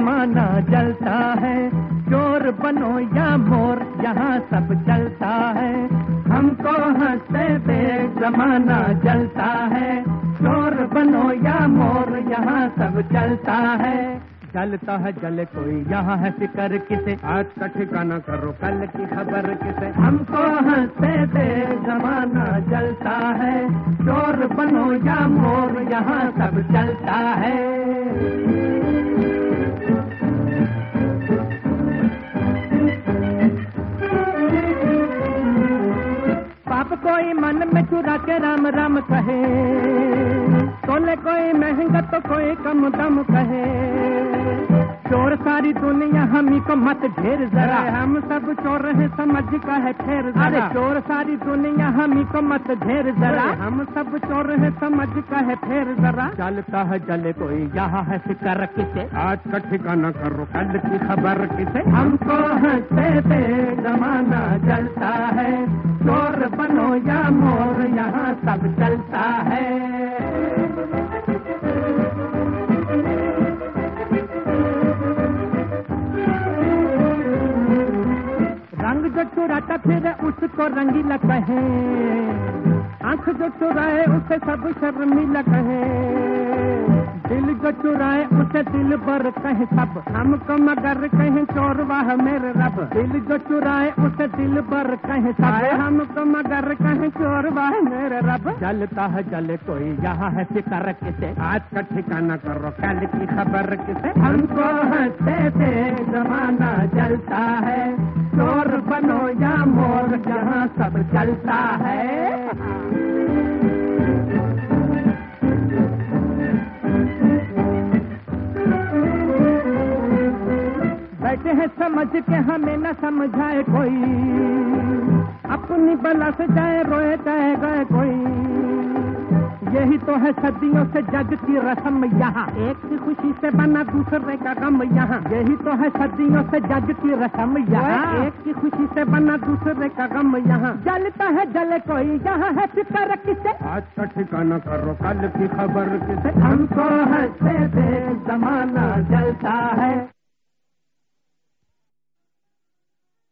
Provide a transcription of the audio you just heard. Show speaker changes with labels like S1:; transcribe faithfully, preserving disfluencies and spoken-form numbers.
S1: जमाना जलता है, चोर बनो या मोर यहाँ सब चलता है। हमको हंसते देख जमाना जलता है, चोर बनो या मोर यहाँ सब चलता है। जलता है जले कोई यहाँ है फिकर किसे, आज का ठिकाना करो कल की खबर किसे। हमको हंसते देख जमाना जलता है, चोर बनो या मोर यहाँ सब चलता है। पाप कोई मन में चुरा के राम राम कहे, तोले कोई महंगा तो कोई कम दम कहे। चोर सारी दुनिया हमी को मत ढेर जरा, हम सब चोर हैं समझ का है फेर जरा। अरे चोर सारी दुनिया हमी को मत ढेर जरा, हम सब चोर हैं समझ का है फेर जरा। जलता है जले कोई यहाँ है फिकर किसे, आज का ठिकाना करो कल की खबर किसे। हमको हंसते थे जमाना जलता है, चोर बनो या मोर यहाँ सब चलता है। रंग जो चुराता फिर उसको रंगीला कहे, आंख जो चुराए उसे सब शर्मीला कहे। दिल जो चुराए उसे दिल बर कहे सब, हमको मगर कहे चोर वाह मेरे रब। दिल जो चुराए उसे दिल बर कहे सब, हमको मगर कहे चोर वाह मेरे रब। जलता है जले कोई यहाँ है फिकर किसे, आज का ठिकाना करो कल की खबर किसे। हमको हंसते थे जमाना जलता है, चोर बनो या मोर जहाँ सब चलता है। बैठे हैं समझ के हमें न समझाए कोई, अपनी बला से जाए रोए जाए गए कोई। यही तो है सदियों से जग की रस्म यहाँ, एक की खुशी से बना दूसरे का गम यहाँ। यही तो है सदियों से जग की रस्म यहाँ, एक की खुशी से बना दूसरे का गम यहाँ। जलता है जले कोई यहाँ है फिकर किसे, आज का ठिकाना करो कल की खबर किसे। हमको हंसते थे जमाना जलता है।